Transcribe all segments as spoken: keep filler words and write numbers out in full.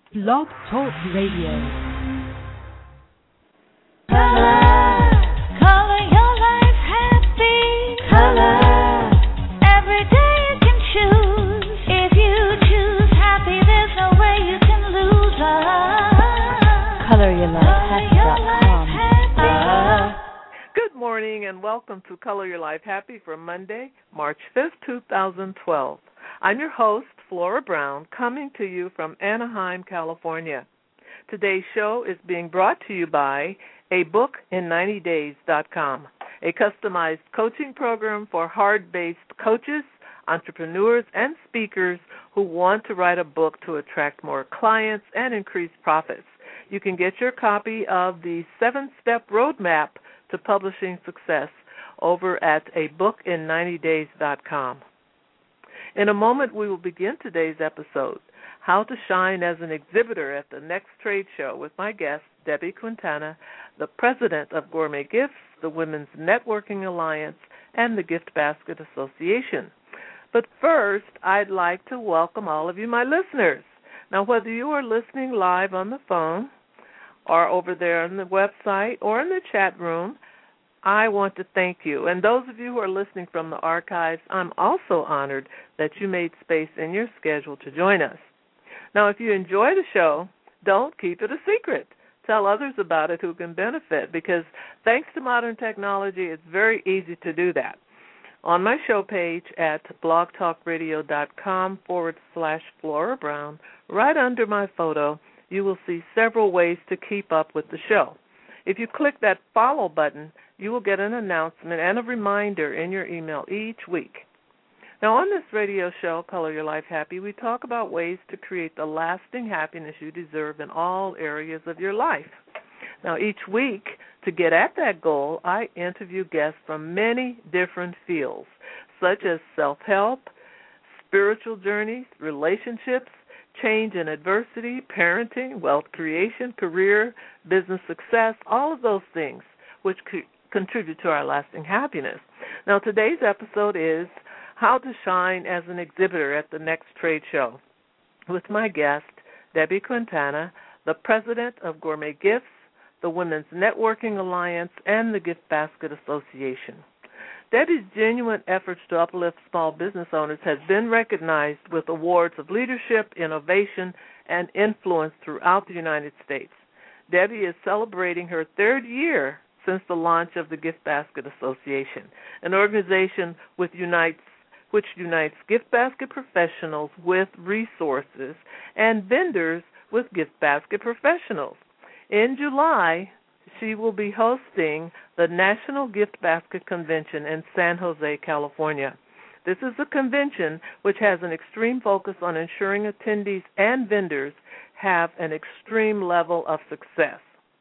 Blog Talk Radio. Color, color your life happy. Color, every day you can choose. If you choose happy, there's no way you can lose love. color your life happy dot com. Good morning and welcome to Color Your Life Happy for Monday, March fifth, two thousand twelve. I'm your host, Flora Brown, coming to you from Anaheim, California. Today's show is being brought to you by a book in ninety days dot com, a customized coaching program for hard-based coaches, entrepreneurs, and speakers who want to write a book to attract more clients and increase profits. You can get your copy of the seven-step roadmap to publishing success over at a book in ninety days dot com. In a moment, we will begin today's episode, How to Shine as an Exhibitor at the Next Trade Show, with my guest, Debbie Quintana, the president of Gourmet Gifts, the Women's Networking Alliance, and the Gift Basket Association. But first, I'd like to welcome all of you, my listeners. Now, whether you are listening live on the phone or over there on the website or in the chat room, I want to thank you. And those of you who are listening from the archives, I'm also honored that you made space in your schedule to join us. Now, if you enjoy the show, don't keep it a secret. Tell others about it who can benefit, because thanks to modern technology, it's very easy to do that. On my show page at blogtalkradio.com forward slash Flora Brown, right under my photo, you will see several ways to keep up with the show. If you click that follow button, you will get an announcement and a reminder in your email each week. Now, on this radio show, Color Your Life Happy, we talk about ways to create the lasting happiness you deserve in all areas of your life. Now, each week, to get at that goal, I interview guests from many different fields, such as self-help, spiritual journeys, relationships, change and adversity, parenting, wealth creation, career, business success, all of those things which co- contribute to our lasting happiness. Now, today's episode is How to Shine as an Exhibitor at the Next Trade Show, with my guest, Debbie Quintana, the president of Gourmet Gifts, the Women's Networking Alliance, and the Gift Basket Association. Debbie's genuine efforts to uplift small business owners has been recognized with awards of leadership, innovation, and influence throughout the United States. Debbie is celebrating her third year since the launch of the Gift Basket Association, an organization with unites, which unites gift basket professionals with resources and vendors with gift basket professionals. In July, she will be hosting the National Gift Basket Convention in San Jose, California. This is a convention which has an extreme focus on ensuring attendees and vendors have an extreme level of success.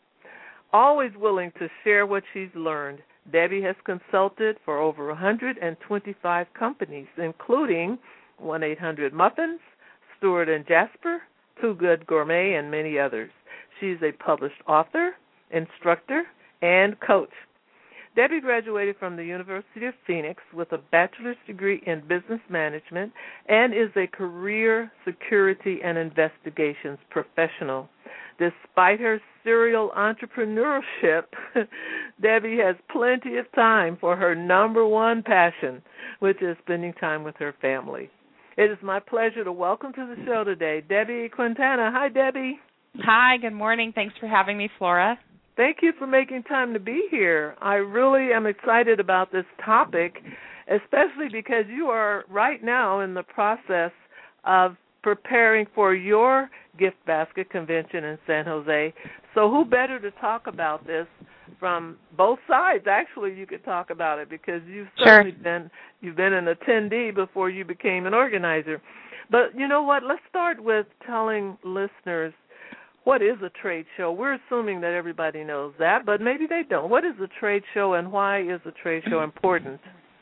Always willing to share what she's learned, Debbie has consulted for over one hundred twenty-five companies, including one eight hundred Muffins, Stewart and Jasper, Too Good Gourmet, and many others. She's a published author, instructor, and coach. Debbie graduated from the University of Phoenix with a bachelor's degree in business management and is a career security and investigations professional. Despite her serial entrepreneurship, Debbie has plenty of time for her number one passion, which is spending time with her family. It is my pleasure to welcome to the show today Debbie Quintana. Hi, Debbie. Hi, good morning. Thanks for having me, Flora. Thank you for making time to be here. I really am excited about this topic, especially because you are right now in the process of preparing for your Gift Basket Convention in San Jose. So who better to talk about this from both sides? Actually, you could talk about it because you've certainly sure. been you've been an attendee before you became an organizer. But you know what? Let's start with telling listeners, what is a trade show? We're assuming that everybody knows that, but maybe they don't. What is a trade show, and why is a trade show important?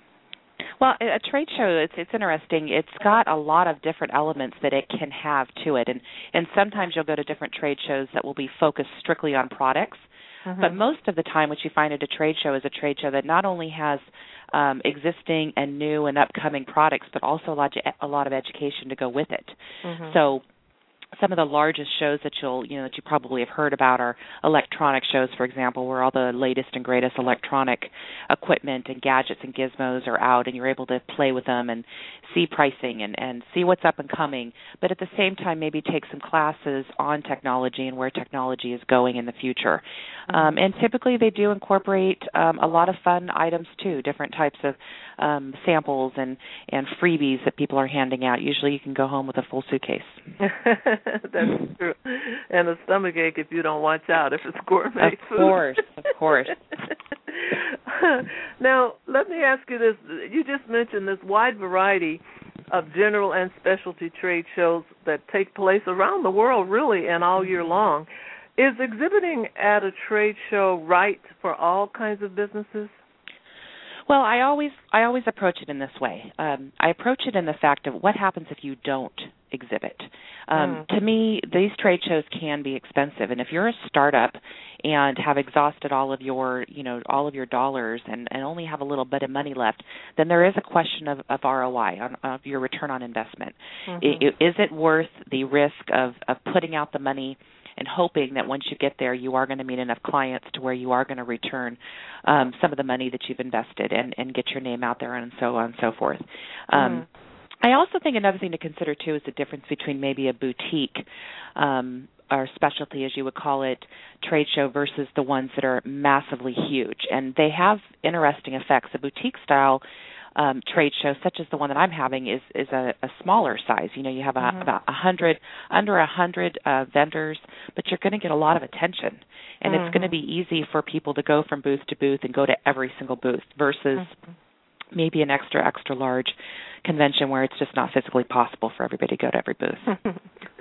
Well, a trade show, it's it's interesting. It's got a lot of different elements that it can have to it, and, and sometimes you'll go to different trade shows that will be focused strictly on products, mm-hmm. but most of the time what you find at a trade show is a trade show that not only has um, existing and new and upcoming products, but also a lot, a lot of education to go with it. Mm-hmm. So some of the largest shows that you'll, you know, that you probably have heard about are electronic shows, for example, where all the latest and greatest electronic equipment and gadgets and gizmos are out, and you're able to play with them and see pricing and, and see what's up and coming, but at the same time maybe take some classes on technology and where technology is going in the future. Mm-hmm. Um, and typically they do incorporate um, a lot of fun items too, different types of um, samples and, and freebies that people are handing out. Usually you can go home with a full suitcase. That's true. And a stomach ache if you don't watch out, if it's gourmet of food. Of course, of course. Now, let me ask you this. You just mentioned this wide variety of general and specialty trade shows that take place around the world, really, and all year long. Is exhibiting at a trade show right for all kinds of businesses? Well, I always I always approach it in this way. Um, I approach it in the fact of what happens if you don't exhibit. Um, mm. To me, these trade shows can be expensive, and if you're a startup and have exhausted all of your, you know, all of your dollars and, and only have a little bit of money left, then there is a question of, of R O I, on, of your return on investment. Mm-hmm. I, is it worth the risk of, of putting out the money and hoping that once you get there, you are going to meet enough clients to where you are going to return um, some of the money that you've invested and, and get your name out there and so on and so forth. Um, mm-hmm. I also think another thing to consider, too, is the difference between maybe a boutique um, or specialty, as you would call it, trade show versus the ones that are massively huge. And they have interesting effects. A boutique style Um, trade show, such as the one that I'm having, is is a, a smaller size. You know, you have a, mm-hmm. about a hundred, under a hundred uh, vendors, but you're going to get a lot of attention, and mm-hmm. it's going to be easy for people to go from booth to booth and go to every single booth versus mm-hmm. maybe an extra, extra large convention where it's just not physically possible for everybody to go to every booth.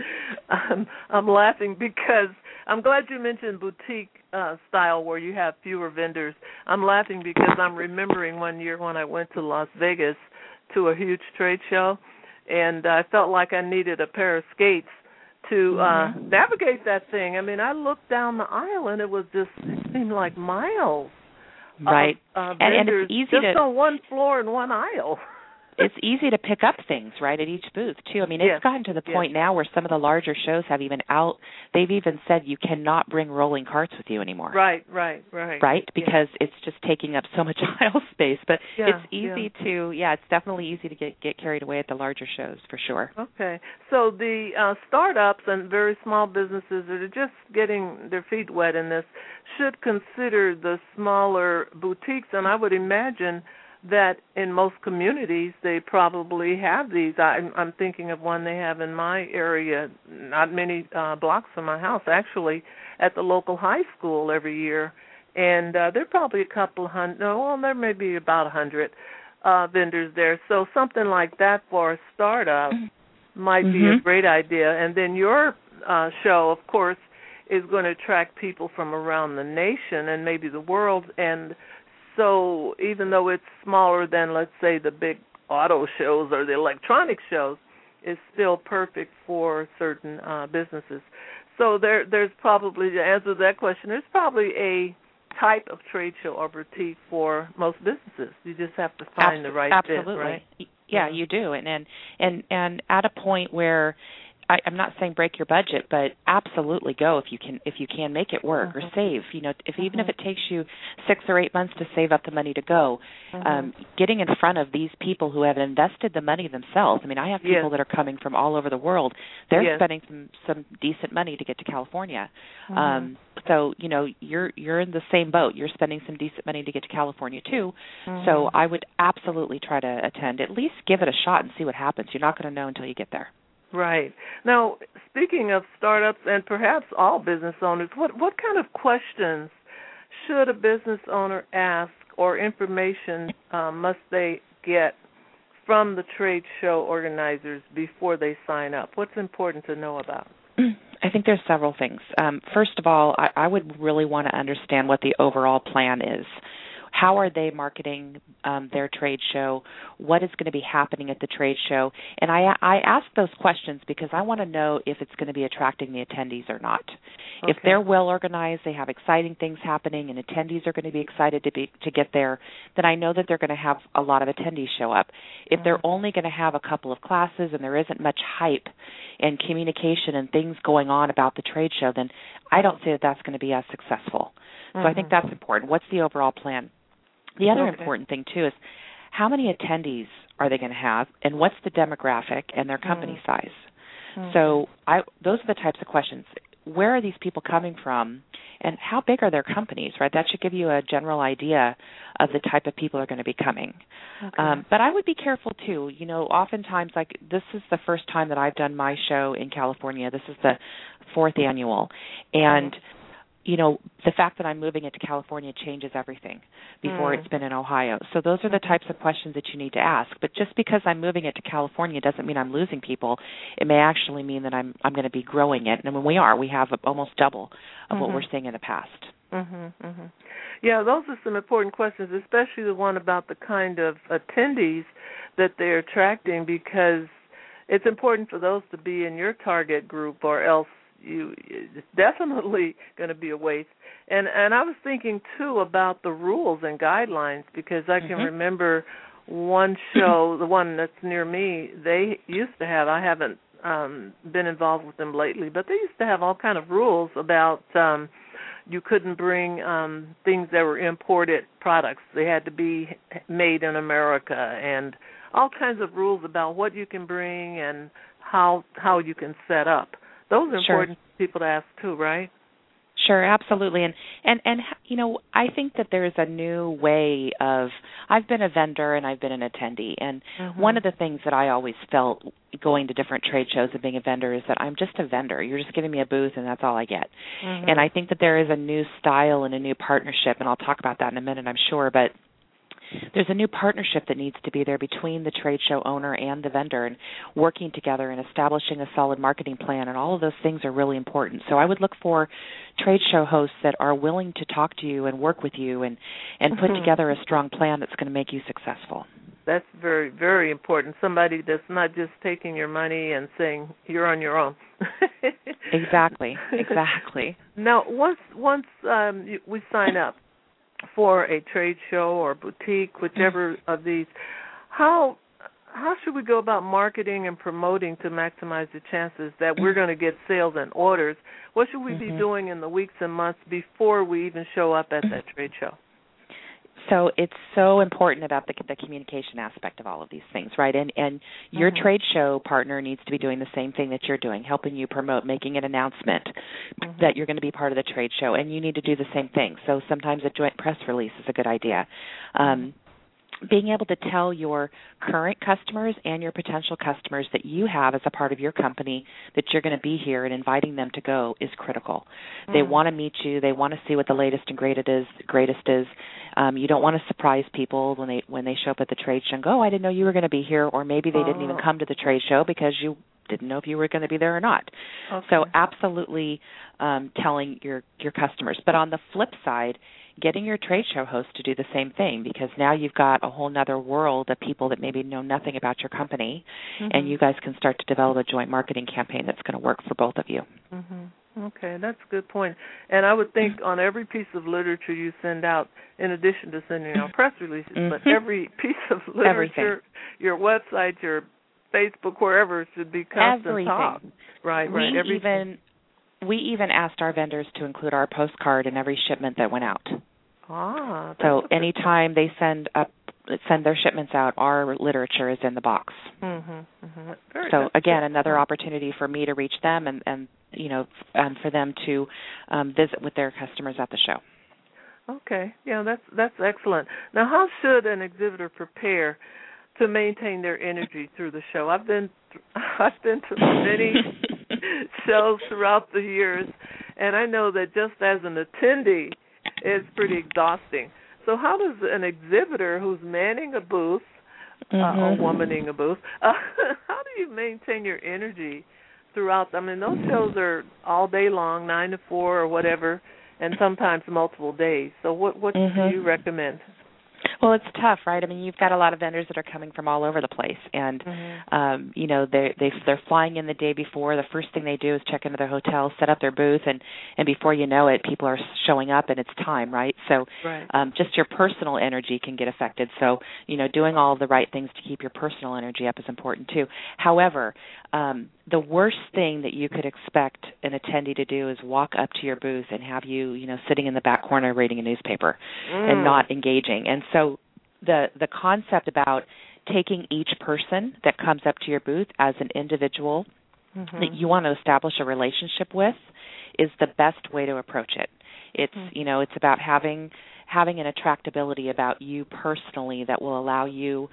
I'm, I'm laughing because I'm glad you mentioned boutique uh, style where you have fewer vendors. I'm laughing because I'm remembering one year when I went to Las Vegas to a huge trade show, and I felt like I needed a pair of skates to uh, mm-hmm. navigate that thing. I mean, I looked down the aisle, and it was just, it seemed like miles. Right. Of, uh, and, and it's easy just to... on one floor and one aisle. It's easy to pick up things, right, at each booth, too. I mean, it's yes. gotten to the point yes. now where some of the larger shows have even out, they've even said you cannot bring rolling carts with you anymore. Right, right, right. Right? Because yes. it's just taking up so much aisle space. But yeah, it's easy yeah. to, yeah, it's definitely easy to get, get carried away at the larger shows, for sure. Okay. So the uh, startups and very small businesses that are just getting their feet wet in this should consider the smaller boutiques, and I would imagine that in most communities they probably have these. I, I'm thinking of one they have in my area, not many uh, blocks from my house, actually, at the local high school every year. And uh, there are probably a couple hundred, no, well, there may be about a hundred uh, vendors there. So something like that for a startup might mm-hmm. be a great idea. And then your uh, show, of course, is going to attract people from around the nation and maybe the world. And so even though it's smaller than, let's say, the big auto shows or the electronic shows, it's still perfect for certain uh, businesses. So there, there's probably, to answer that question, there's probably a type of trade show or boutique for most businesses. You just have to find Absol- the right absolutely. fit, right? Yeah, you do. And, and, and, and at a point where I, I'm not saying break your budget, but absolutely go if you can if you can make it work mm-hmm. or save. You know, if mm-hmm. even if it takes you six or eight months to save up the money to go, mm-hmm. um, getting in front of these people who have invested the money themselves. I mean, I have people yes. that are coming from all over the world. They're yes. spending some some decent money to get to California. Mm-hmm. Um, so you know, you're you're in the same boat. You're spending some decent money to get to California too. Mm-hmm. So I would absolutely try to attend. At least give it a shot and see what happens. You're not going to know until you get there. Right. Now, speaking of startups and perhaps all business owners, what, what kind of questions should a business owner ask or information um, must they get from the trade show organizers before they sign up? What's important to know about? I think there's several things. Um, first of all, I, I would really want to understand what the overall plan is. How are they marketing um, their trade show? What is going to be happening at the trade show? And I, I ask those questions because I want to know if it's going to be attracting the attendees or not. Okay. If they're well organized, they have exciting things happening, and attendees are going to be excited to be to get there, then I know that they're going to have a lot of attendees show up. If mm-hmm. they're only going to have a couple of classes and there isn't much hype and communication and things going on about the trade show, then I don't see that that's going to be as successful. Mm-hmm. So I think that's important. What's the overall plan? The other okay. important thing, too, is how many attendees are they going to have, and what's the demographic and their company mm-hmm. size? Mm-hmm. So I, those are the types of questions. Where are these people coming from, and how big are their companies, right? That should give you a general idea of the type of people who are going to be coming. Okay. Um, but I would be careful, too. You know, oftentimes, like, this is the first time that I've done my show in California. This is the fourth annual. And, mm-hmm. you know, the fact that I'm moving it to California changes everything before mm. it's been in Ohio. So those are the types of questions that you need to ask. But just because I'm moving it to California doesn't mean I'm losing people. It may actually mean that I'm I'm going to be growing it. And I mean, we are. We have almost double of mm-hmm. what we're seeing in the past. Mm-hmm, mm-hmm. Yeah, those are some important questions, especially the one about the kind of attendees that they're attracting, because it's important for those to be in your target group, or else you it's definitely going to be a waste. And and I was thinking too about the rules and guidelines, because I can mm-hmm. remember one show, the one that's near me, they used to have, I haven't um been involved with them lately, but they used to have all kind of rules about um you couldn't bring um things that were imported products. They had to be made in America, and all kinds of rules about what you can bring and how how you can set up. Those are important sure. people to ask too, right? Sure, absolutely. And, and, and, you know, I think that there's a new way of, I've been a vendor and I've been an attendee. And mm-hmm. one of the things that I always felt going to different trade shows and being a vendor is that I'm just a vendor. You're just giving me a booth and that's all I get. Mm-hmm. And I think that there is a new style and a new partnership, and I'll talk about that in a minute, I'm sure, but there's a new partnership that needs to be there between the trade show owner and the vendor, and working together and establishing a solid marketing plan, and all of those things are really important. So I would look for trade show hosts that are willing to talk to you and work with you and, and put mm-hmm. together a strong plan that's going to make you successful. That's very, very important. Somebody that's not just taking your money and saying you're on your own. Exactly, exactly. Now, once, once um, you, we sign up for a trade show or boutique, whichever mm-hmm. of these, how how should we go about marketing and promoting to maximize the chances that we're going to get sales and orders? What should we mm-hmm. be doing in the weeks and months before we even show up at that trade show? So it's so important about the, the communication aspect of all of these things, right? And and your mm-hmm. trade show partner needs to be doing the same thing that you're doing, helping you promote, making an announcement mm-hmm. that you're going to be part of the trade show, and you need to do the same thing. So sometimes a joint press release is a good idea. Um, being able to tell your current customers and your potential customers that you have as a part of your company that you're going to be here and inviting them to go is critical. Mm. They want to meet you. They want to see what the latest and greatest is. Greatest is. Um, you don't want to surprise people when they when they show up at the trade show and go, oh, I didn't know you were going to be here, or maybe they oh. didn't even come to the trade show because you didn't know if you were going to be there or not. Okay. So absolutely um, telling your, your customers. But on the flip side, getting your trade show host to do the same thing, because now you've got a whole other world of people that maybe know nothing about your company, mm-hmm. and you guys can start to develop a joint marketing campaign that's going to work for both of you. Mm-hmm. Okay, that's a good point. And I would think on every piece of literature you send out, in addition to sending out press releases, mm-hmm. but every piece of literature, Everything. your website, your Facebook, wherever, should be constant Everything. talk. Right, we right. Everything. Even, we even asked our vendors to include our postcard in every shipment that went out. Ah. So anytime they send up send their shipments out, our literature is in the box. Mm-hmm, mm-hmm. Very so good. again, another opportunity for me to reach them, and, and you know, and for them to um, visit with their customers at the show. Okay, yeah, that's that's excellent. Now, how should an exhibitor prepare to maintain their energy through the show? I've been I've been to many shows throughout the years, and I know that just as an attendee, it's pretty exhausting. So how does an exhibitor who's manning a booth, mm-hmm. uh, or womaning a booth, uh, how do you maintain your energy throughout? I mean, those shows are all day long, nine to four or whatever, and sometimes multiple days. So what what mm-hmm. do you recommend? Well, it's tough, right? I mean, you've got a lot of vendors that are coming from all over the place, and mm-hmm. um, you know, they they they're flying in the day before. The first thing they do is check into their hotel, set up their booth, and and before you know it, people are showing up, and it's time, right? So, right. Um, just your personal energy can get affected. So, you know, doing all of the right things to keep your personal energy up is important too. However, um, the worst thing that you could expect an attendee to do is walk up to your booth and have you, you know, sitting in the back corner reading a newspaper mm. and not engaging. And so the the concept about taking each person that comes up to your booth as an individual mm-hmm. that you want to establish a relationship with is the best way to approach it. It's, mm. you know, it's about having having an attractability about you personally that will allow you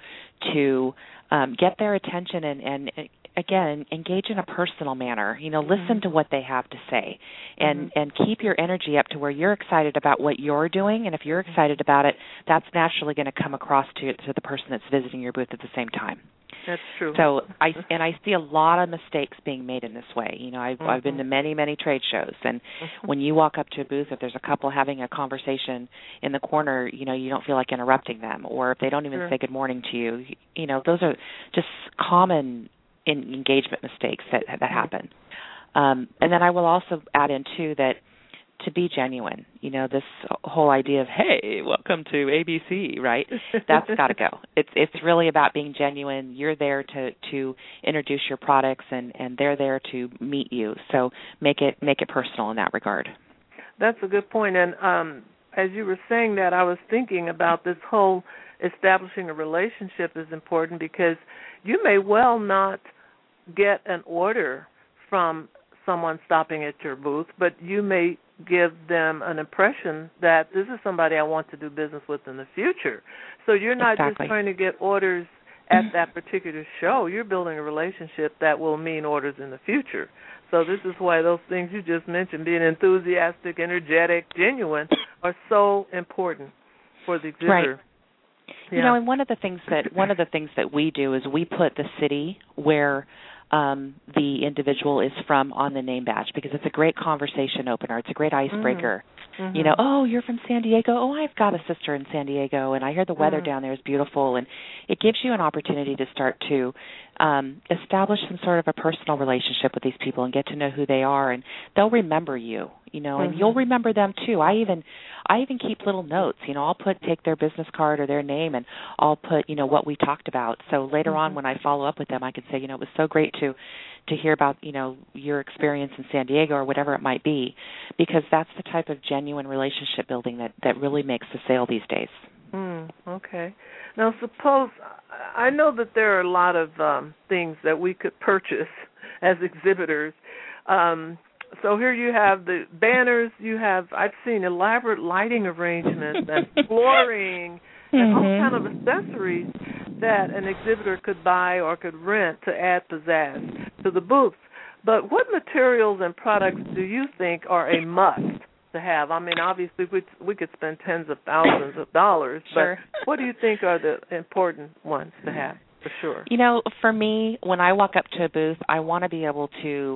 to um, get their attention and, and again, engage in a personal manner. You know, listen mm-hmm. to what they have to say, and, mm-hmm. and keep your energy up to where you're excited about what you're doing. And if you're excited about it, that's naturally going to come across to to the person that's visiting your booth at the same time. That's true. So I and I see a lot of mistakes being made in this way. You know, I've mm-hmm. I've been to many many trade shows, and mm-hmm. when you walk up to a booth, if there's a couple having a conversation in the corner, you know, you don't feel like interrupting them, or if they don't even sure. say good morning to you, you know, those are just common in engagement mistakes that that happen. Um, and then I will also add in too that to be genuine, you know, this whole idea of, hey, welcome to A B C, right? That's got to go. It's it's really about being genuine. You're there to, to introduce your products, and, and they're there to meet you. So make it make it personal in that regard. That's a good point. And um, as you were saying that, I was thinking about this whole establishing a relationship is important, because you may well not get an order from someone stopping at your booth, but you may give them an impression that this is somebody I want to do business with in the future. So you're not exactly. just trying to get orders at that particular show. You're building a relationship that will mean orders in the future. So this is why those things you just mentioned, being enthusiastic, energetic, genuine, are so important for the exhibitor. Right. Yeah. You know, and one of the things that one of the things that we do is we put the city where um, the individual is from on the name badge, because it's a great conversation opener. It's a great icebreaker. Mm-hmm. You know, oh, you're from San Diego. Oh, I've got a sister in San Diego, and I hear the weather mm-hmm. down there is beautiful. And it gives you an opportunity to start to um, establish some sort of a personal relationship with these people and get to know who they are, and they'll remember you. You know, and mm-hmm. you'll remember them too. I even, I even keep little notes. You know, I'll put take their business card or their name, and I'll put, you know, what we talked about. So later mm-hmm. on, when I follow up with them, I can say, you know, it was so great to, to hear about, you know, your experience in San Diego or whatever it might be, because that's the type of genuine relationship building that, that really makes the sale these days. Mm, okay. Now, suppose I know that there are a lot of um, things that we could purchase as exhibitors. Um, So here you have the banners, you have, I've seen elaborate lighting arrangements and flooring mm-hmm. and all kind of accessories that an exhibitor could buy or could rent to add pizzazz to the booth. But what materials and products do you think are a must to have? I mean, obviously we we could spend tens of thousands of dollars, sure. but what do you think are the important ones to have for sure? You know, for me, when I walk up to a booth, I want to be able to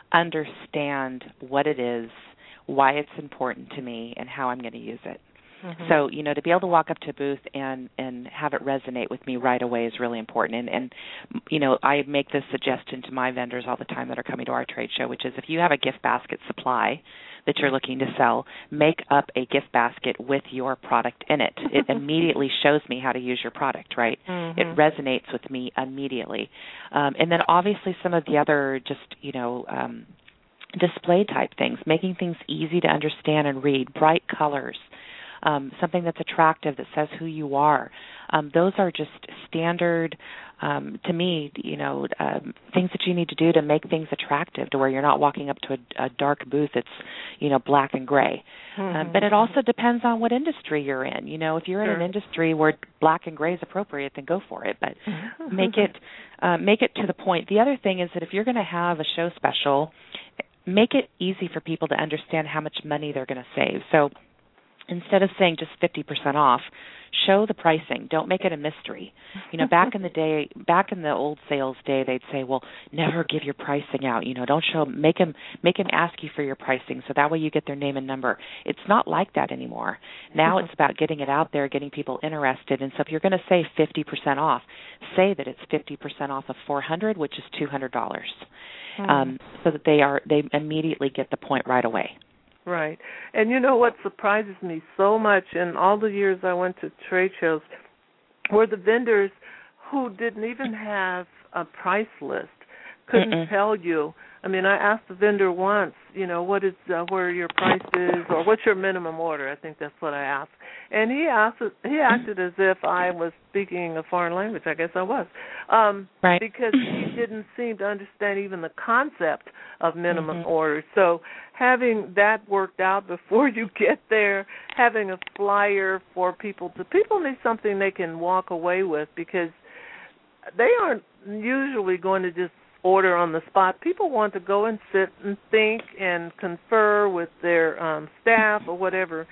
understand what it is, why it's important to me, and how I'm going to use it. Mm-hmm. So, you know, to be able to walk up to a booth and, and have it resonate with me right away is really important. And, and, you know, I make this suggestion to my vendors all the time that are coming to our trade show, which is if you have a gift basket supply that you're looking to sell, make up a gift basket with your product in it. It immediately shows me how to use your product, right? Mm-hmm. It resonates with me immediately. Um, and then obviously some of the other just, you know, um, display type things, making things easy to understand and read, bright colors, um, something that's attractive that says who you are. Um, those are just standard, um, to me, you know, um, things that you need to do to make things attractive to where you're not walking up to a, a dark booth that's, you know, black and gray. Mm-hmm. Um, but it also depends on what industry you're in. You know, if you're sure. in an industry where black and gray is appropriate, then go for it. But make it uh, make it to the point. The other thing is that if you're going to have a show special, make it easy for people to understand how much money they're going to save. So instead of saying just fifty percent off, show the pricing. Don't make it a mystery. You know, back in the day, back in the old sales day, they'd say, well, never give your pricing out. You know, don't show, make them, make them ask you for your pricing so that way you get their name and number. It's not like that anymore. Now it's about getting it out there, getting people interested. And so if you're going to say fifty percent off, say that it's fifty percent off of four hundred dollars, which is two hundred dollars, mm. um, so that they are they immediately get the point right away. Right. And you know what surprises me so much in all the years I went to trade shows were the vendors who didn't even have a price list, couldn't Mm-mm. tell you. I mean, I asked the vendor once, you know, what is uh, where your price is or what's your minimum order? I think that's what I asked. And he asked, he acted as if I was speaking a foreign language. I guess I was. Um, right. Because he didn't seem to understand even the concept of minimum mm-hmm. orders. So having that worked out before you get there, having a flyer for people to, people need something they can walk away with because they aren't usually going to just order on the spot. People want to go and sit and think and confer with their um, staff or whatever.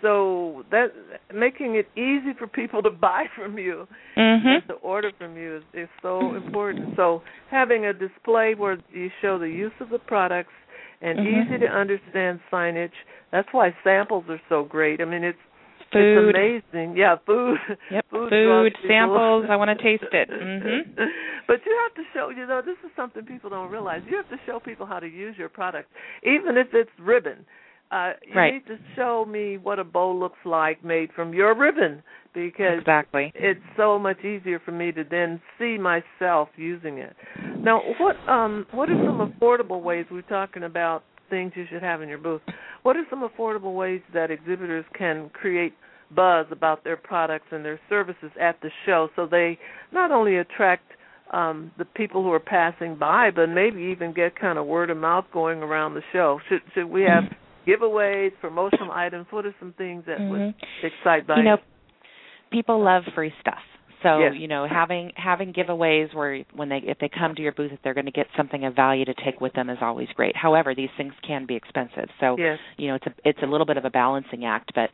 So that making it easy for people to buy from you mm-hmm. and to order from you is, is so important. So having a display where you show the use of the products and mm-hmm. easy to understand signage, that's why samples are so great. I mean, it's Food. It's amazing. Yeah, food. Yep, food, food samples. I want to taste it. Mm-hmm. But you have to show, you know, this is something people don't realize. You have to show people how to use your product, even if it's ribbon. Uh, you right. need to show me what a bow looks like made from your ribbon because exactly. it's so much easier for me to then see myself using it. Now, what um, what are some affordable ways we're talking about things you should have in your booth? What are some affordable ways that exhibitors can create buzz about their products and their services at the show so they not only attract um, the people who are passing by, but maybe even get kind of word of mouth going around the show? Should should we have giveaways, promotional items? What are some things that mm-hmm. would excite buyers? You know, people love free stuff. So, yes. you know, having having giveaways where when they if they come to your booth, if they're going to get something of value to take with them is always great. However, these things can be expensive. So, yes. you know, it's a it's a little bit of a balancing act. But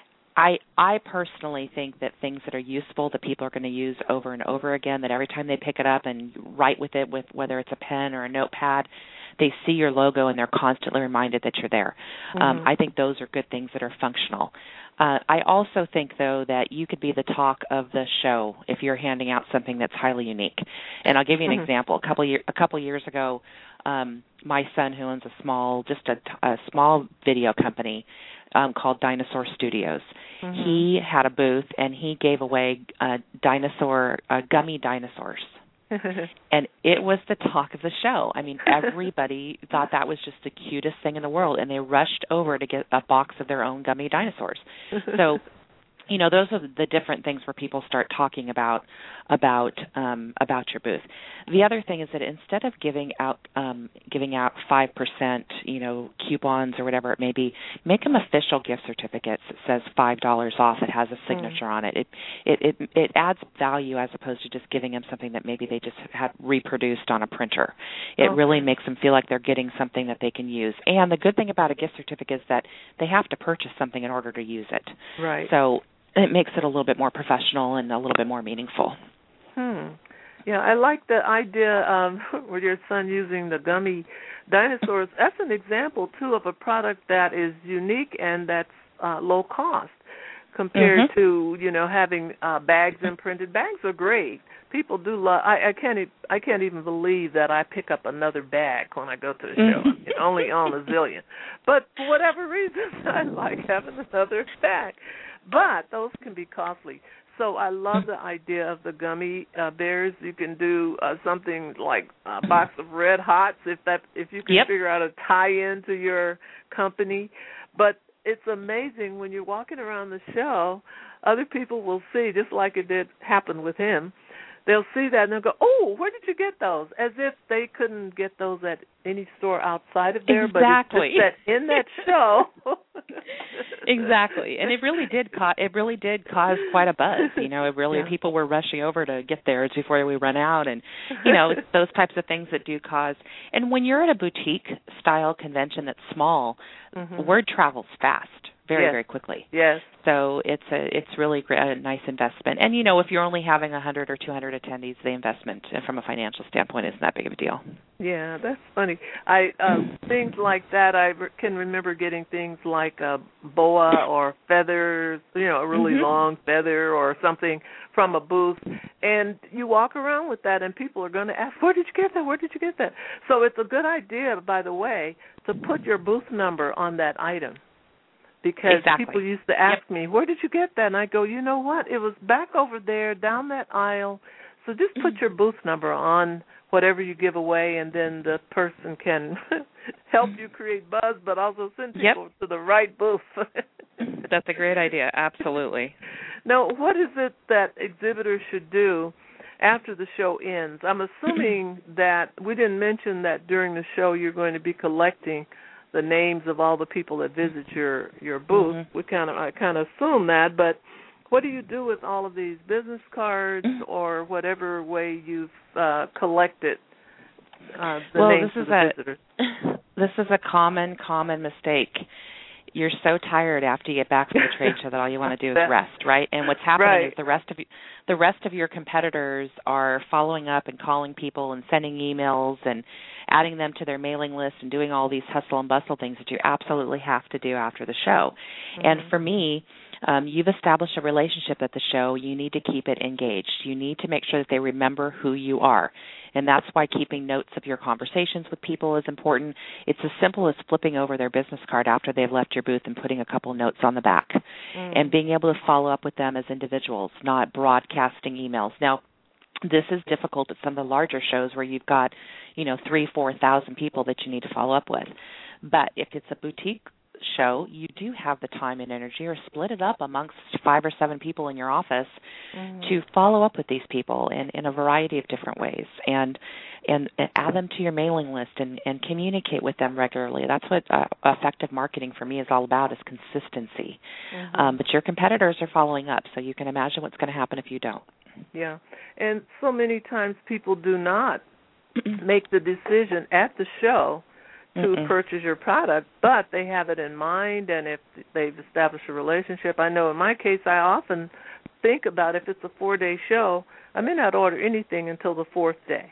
I I personally think that things that are useful that people are going to use over and over again, that every time they pick it up and write with it, with whether it's a pen or a notepad, they see your logo and they're constantly reminded that you're there. Mm-hmm. Um, I think those are good things that are functional. Uh, I also think, though, that you could be the talk of the show if you're handing out something that's highly unique. And I'll give you an mm-hmm. example. A couple year, a couple years ago, um, my son, who owns a small, just a, a small video company um, called Dinosaur Studios, mm-hmm. he had a booth and he gave away uh, dinosaur uh, gummy dinosaurs. And it was the talk of the show. I mean, everybody thought that was just the cutest thing in the world, and they rushed over to get a box of their own gummy dinosaurs. So, you know, those are the different things where people start talking about about um, about your booth. The other thing is that instead of giving out um, giving out five percent, you know, coupons or whatever it may be, make them official gift certificates that says five dollars off. It has a signature mm. on it. It, it. It it adds value as opposed to just giving them something that maybe they just had reproduced on a printer. It okay. really makes them feel like they're getting something that they can use. And the good thing about a gift certificate is that they have to purchase something in order to use it. Right. So it makes it a little bit more professional and a little bit more meaningful. Hmm. Yeah, I like the idea um, with your son using the gummy dinosaurs. That's an example, too, of a product that is unique and that's uh, low cost compared mm-hmm. to, you know, having uh, bags imprinted. Bags are great. People do love. I, I can't. E- I can't even believe that I pick up another bag when I go to the show. I mean, only on a zillion, but for whatever reason, I like having another bag. But those can be costly. So I love the idea of the gummy uh, bears. You can do uh, something like a box of Red Hots if that if you can yep. figure out a tie-in to your company. But it's amazing when you're walking around the show, other people will see, just like it did happen with him, they'll see that and they'll go, oh, where did you get those? As if they couldn't get those at any store outside of there. Exactly. But it's just that in that show. Exactly. And it really did co- it really did cause quite a buzz. You know, it really yeah. people were rushing over to get theirs before we run out, and you know, it's those types of things that do cause. And when you're at a boutique style convention that's small, mm-hmm. word travels fast. very, yes. very quickly. Yes. So it's a it's really a nice investment. And, you know, if you're only having one hundred or two hundred attendees, the investment from a financial standpoint isn't that big of a deal. Yeah, that's funny. I um, things like that, I re- can remember getting things like a boa or feathers, you know, a really mm-hmm. long feather or something from a booth. And you walk around with that and people are going to ask, where did you get that? Where did you get that? So it's a good idea, by the way, to put your booth number on that item. Because exactly. people used to ask yep. me, where did you get that? And I go, you know what? It was back over there down that aisle. So just put your booth number on whatever you give away, and then the person can help you create buzz, but also send people yep. to the right booth. That's a great idea. Absolutely. Now, what is it that exhibitors should do after the show ends? I'm assuming that we didn't mention that during the show you're going to be collecting the names of all the people that visit your, your booth. Mm-hmm. We kind of I kind of assume that, but what do you do with all of these business cards or whatever way you've uh, collected uh, the well, names this of is the a, visitors? This is a common, common mistake. You're so tired after you get back from the trade show that all you want to do is rest, right? And what's happening right. is the rest of you, the rest of your competitors are following up and calling people and sending emails and adding them to their mailing list and doing all these hustle and bustle things that you absolutely have to do after the show. Mm-hmm. And for me, um, you've established a relationship at the show. You need to keep it engaged. You need to make sure that they remember who you are. And that's why keeping notes of your conversations with people is important. It's as simple as flipping over their business card after they've left your booth and putting a couple notes on the back. Mm. And being able to follow up with them as individuals, not broadcasting emails. Now, this is difficult at some of the larger shows where you've got, you know, three, four thousand people that you need to follow up with. But if it's a boutique show, you do have the time and energy, or split it up amongst five or seven people in your office mm-hmm. to follow up with these people in, in a variety of different ways, and and, and add them to your mailing list and, and communicate with them regularly. That's what uh, effective marketing for me is all about, is consistency. Mm-hmm. Um, but your competitors are following up, so you can imagine what's going to happen if you don't. Yeah, and so many times people do not make the decision at the show to Mm-mm. purchase your product, but they have it in mind, and if they've established a relationship. I know in my case, I often think about if it's a four-day show, I may not order anything until the fourth day.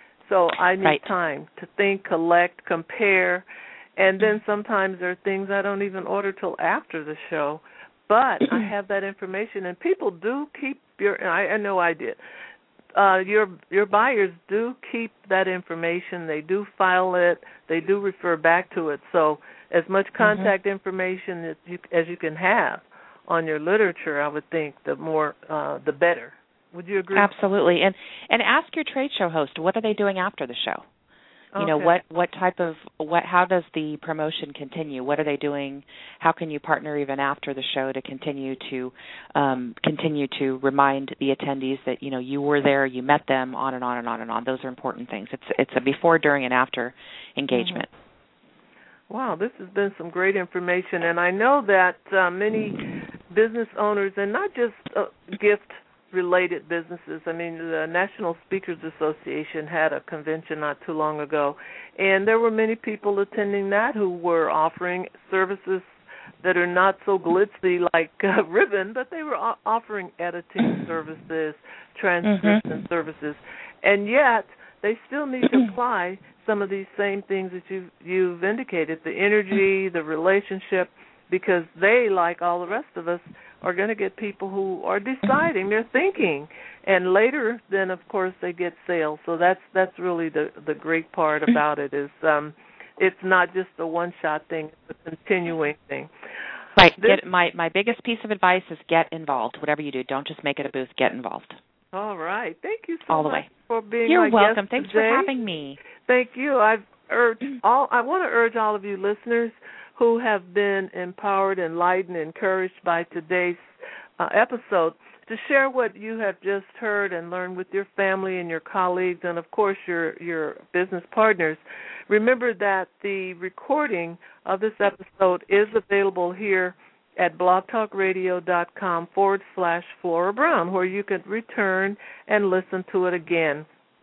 So I need right. time to think, collect, compare, and then sometimes there are things I don't even order till after the show, but I have that information, and people do keep your, I, I know I did, Uh, your your buyers do keep that information. They do file it. They do refer back to it. So as much contact mm-hmm. information as you, as you can have on your literature, I would think the more uh, the better. Would you agree? Absolutely. And and ask your trade show host, what are they doing after the show? You okay. know, what, what type of, what? how does the promotion continue? What are they doing? How can you partner even after the show to continue to um, continue to remind the attendees that, you know, you were there, you met them, on and on and on and on. Those are important things. It's it's a before, during, and after engagement. Mm-hmm. Wow, this has been some great information. And I know that uh, many business owners, and not just uh, gift related businesses. I mean, the National Speakers Association had a convention not too long ago, and there were many people attending that who were offering services that are not so glitzy like uh, ribbon, but they were o- offering editing services, transcription mm-hmm. services, and yet they still need to apply some of these same things that you've, you've indicated, the energy, the relationship, because they, like all the rest of us, are going to get people who are deciding, they're thinking, and later, then of course they get sales. So that's that's really the the great part about it, is um, it's not just a one-shot thing; it's a continuing thing. Right. This, get, my my biggest piece of advice is get involved. Whatever you do, don't just make it a booth. Get involved. All right. Thank you so all the much way. for being You're my welcome. guest Thanks today. for having me. Thank you. I've urged all. I want to urge all of you listeners who have been empowered, enlightened, encouraged by today's uh, episode to share what you have just heard and learned with your family and your colleagues and, of course, your, your business partners. Remember that the recording of this episode is available here at blogtalkradio.com forward slash Flora Brown, where you can return and listen to it again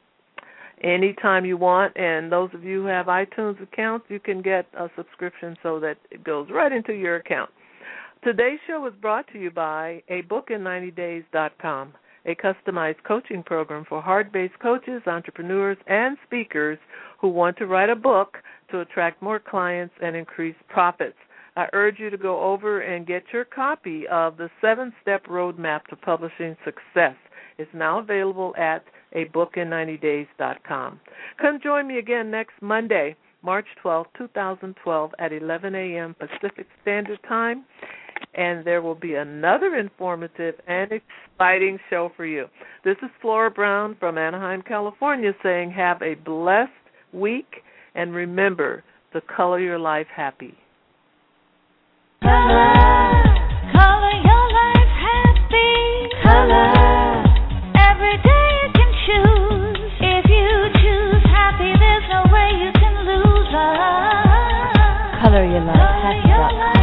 anytime you want. And those of you who have iTunes accounts, you can get a subscription so that it goes right into your account. Today's show was brought to you by a book in ninety days dot com, a customized coaching program for hard-based coaches, entrepreneurs, and speakers who want to write a book to attract more clients and increase profits. I urge you to go over and get your copy of the seven-step roadmap to publishing success. It's now available at a book in ninety days dot com. Come join me again next Monday, March twelfth, twenty twelve at eleven a.m. Pacific Standard Time, and there will be another informative and exciting show for you. This is Flora Brown from Anaheim, California, saying have a blessed week, and remember to color your life happy. Color, color your life happy. Color, every day you can choose. If you choose happy, there's no way you can lose. color your life happy dot com